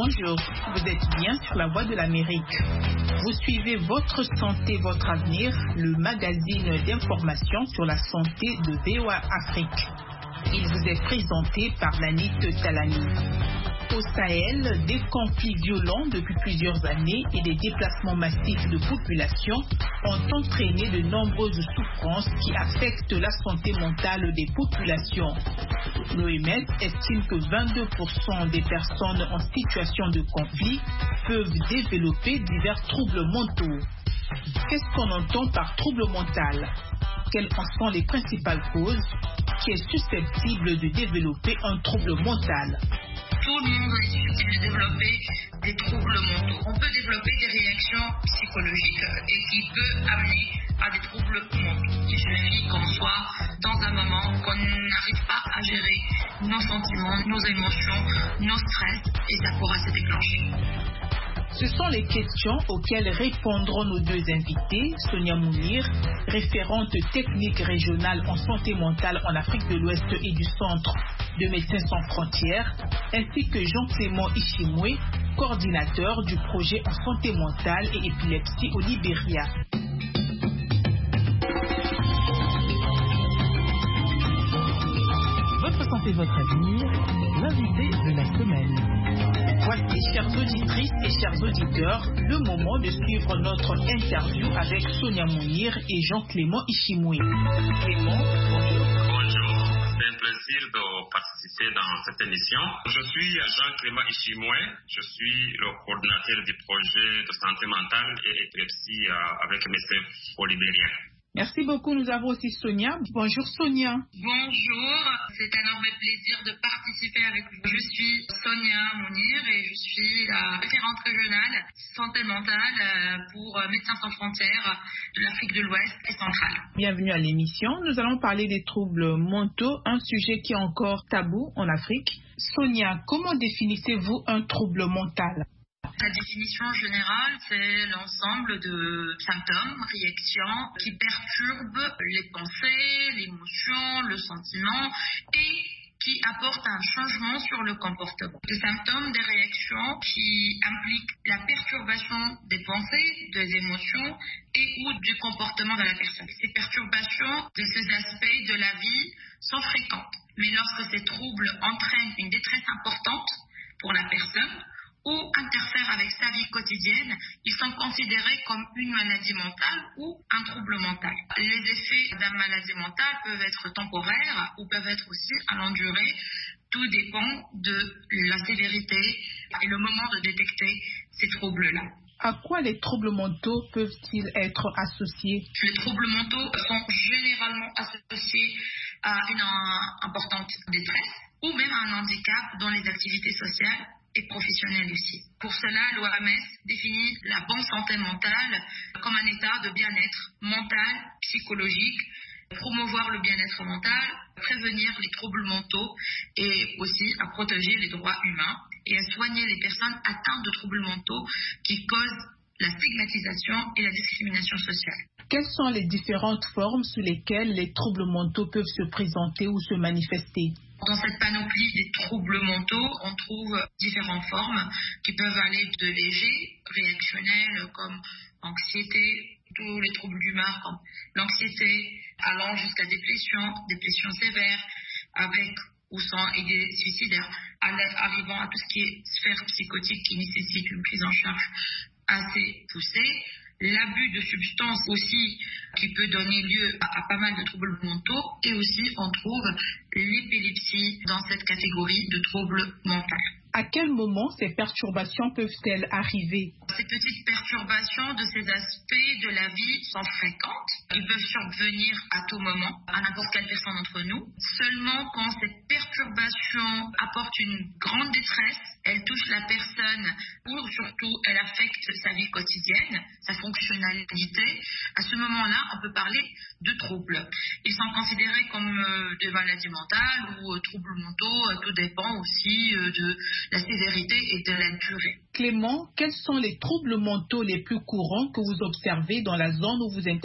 Bonjour, vous êtes bien sur la voie de l'Amérique. Vous suivez Votre Santé, Votre Avenir, le magazine d'information sur la santé de VOA Afrique. Il vous est présenté par Lanit Talani. Au Sahel, des conflits violents depuis plusieurs années et des déplacements massifs de population ont entraîné de nombreuses souffrances qui affectent la santé mentale des populations. L'OMS estime que 22% des personnes en situation de conflit peuvent développer divers troubles mentaux. Qu'est-ce qu'on entend par trouble mental? Quelles en sont les principales causes? Qui est susceptible de développer un trouble mental? Tout le monde est susceptible de développer des troubles mentaux. On peut développer des réactions psychologiques et qui peut amener à des troubles mentaux. Il suffit qu'on soit dans un moment qu'on n'arrive pas à gérer nos sentiments, nos émotions, nos stress et ça pourra se déclencher. Ce sont les questions auxquelles répondront nos deux invités, Sonia Mounir, référente technique régionale en santé mentale en Afrique de l'Ouest et du Centre de Médecins sans frontières, ainsi que Jean-Clément Ishimwe, coordinateur du projet en santé mentale et épilepsie au Libéria. Votre santé, votre avenir, l'invité de la semaine. Voici, chères auditrices et chers auditeurs, le moment de suivre notre interview avec Sonia Mounir et Jean-Clément Ishimwe. Clément, bonjour. Bonjour, c'est un plaisir de participer dans cette émission. Je suis Jean-Clément Ishimwe, je suis le coordinateur du projet de santé mentale et épilepsie avec MSF au Libéria. Merci beaucoup. Nous avons aussi Sonia. Bonjour Sonia. Bonjour, c'est un énorme plaisir de participer avec vous. Je suis Sonia Mounir et je suis la référente régionale santé mentale pour Médecins sans frontières de l'Afrique de l'Ouest et centrale. Bienvenue à l'émission. Nous allons parler des troubles mentaux, un sujet qui est encore tabou en Afrique. Sonia, comment définissez-vous un trouble mental? La définition générale, c'est l'ensemble de symptômes, réactions qui perturbent les pensées, l'émotion, le sentiment et qui apportent un changement sur le comportement. Des symptômes, des réactions qui impliquent la perturbation des pensées, des émotions et ou du comportement de la personne. Ces perturbations de ces aspects de la vie sont fréquentes. Mais lorsque ces troubles entraînent une détresse importante pour la personne, ou interfèrent avec sa vie quotidienne, ils sont considérés comme une maladie mentale ou un trouble mental. Les effets d'une maladie mentale peuvent être temporaires ou peuvent être aussi à longue durée. Tout dépend de la sévérité et le moment de détecter ces troubles-là. À quoi les troubles mentaux peuvent-ils être associés? Les troubles mentaux sont généralement associés à une importante détresse ou même à un handicap dans les activités sociales et professionnelle aussi. Pour cela, l'OMS définit la bonne santé mentale comme un état de bien-être mental, psychologique, promouvoir le bien-être mental, prévenir les troubles mentaux et aussi à protéger les droits humains et à soigner les personnes atteintes de troubles mentaux qui causent la stigmatisation et la discrimination sociale. Quelles sont les différentes formes sous lesquelles les troubles mentaux peuvent se présenter ou se manifester? Dans cette panoplie des troubles mentaux, on trouve différentes formes qui peuvent aller de légers, réactionnels comme anxiété, tous les troubles d'humeur comme l'anxiété, allant jusqu'à dépression sévère, avec ou sans idées suicidaires, arrivant à tout ce qui est sphère psychotique qui nécessite une prise en charge assez poussée. L'abus de substances aussi qui peut donner lieu à pas mal de troubles mentaux et aussi on trouve l'épilepsie dans cette catégorie de troubles mentaux. À quel moment ces perturbations peuvent-elles arriver? Ces petites perturbations de ces aspects de la vie sont fréquentes. Ils peuvent survenir à tout moment, à n'importe quelle personne d'entre nous. Seulement quand cette perturbation apporte une grande détresse, elle touche la personne ou surtout elle affecte sa vie quotidienne, sa fonctionnalité, à ce moment-là, on peut parler de troubles. Ils sont considérés comme des maladies mentales ou troubles mentaux. Tout dépend aussi de la sévérité et de la durée. Clément, quels sont les troubles mentaux les plus courants que vous observez dans la zone où vous intervenez?